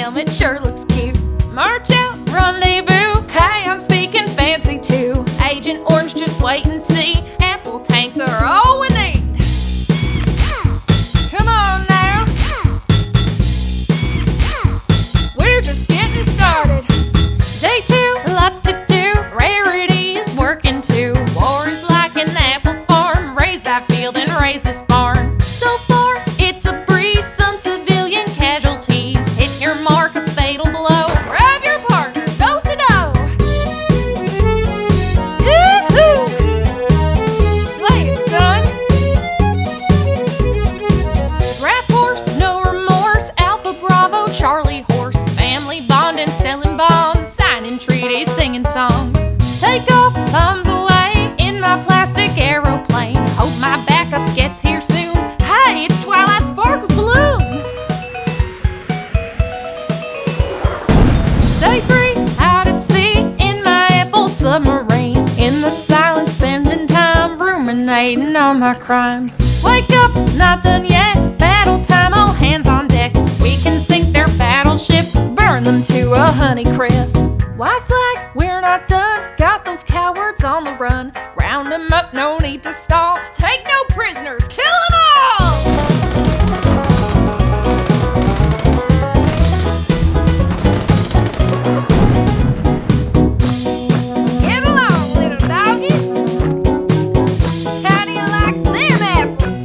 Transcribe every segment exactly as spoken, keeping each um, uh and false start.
helmet sure looks cute. March out, rendezvous. Hey, I'm speaking fancy too. Agent Orange, just wait and see. Apple tanks are all we need. Come on now. We're just getting started. Day two, lots to do. Rarity is working too. War is like an apple farm. Raise that field and raise this barn. So far, it's a breeze. Some civilian casualties. Hit your mark, a fatal blow. Grab your partner, do-si-do. Yoo-hoo! Play it, son. Draft horse, no remorse. Alpha Bravo, Charlie horse. Family bonding, selling bonds. Signing treaties, singing songs. Take off, thumbs away. In my plastic aeroplane. Hope my backup gets here soon. Hey, it's Twilight Sparkle's balloon. Day three, out at sea. In my Apple submarine. In the silence, spending time ruminating on my crimes. Wake up, not done yet. Battle time, all hands on deck. We can sink their battleship, burn them to a Honeycrisp. White flag, we're not done. Got those cowards on the run. Round them up, no need to stall. Take no prisoners, kill them all! Get along, little doggies. How do you like them apples?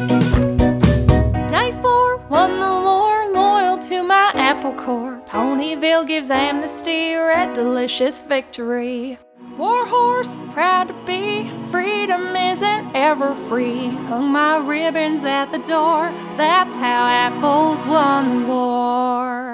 Day four, won the war, loyal to my apple core. Ponyville gives amnesty, red delicious victory. War horse, proud to be, freedom isn't ever free. Hung my ribbons at the door, that's how apples won the war.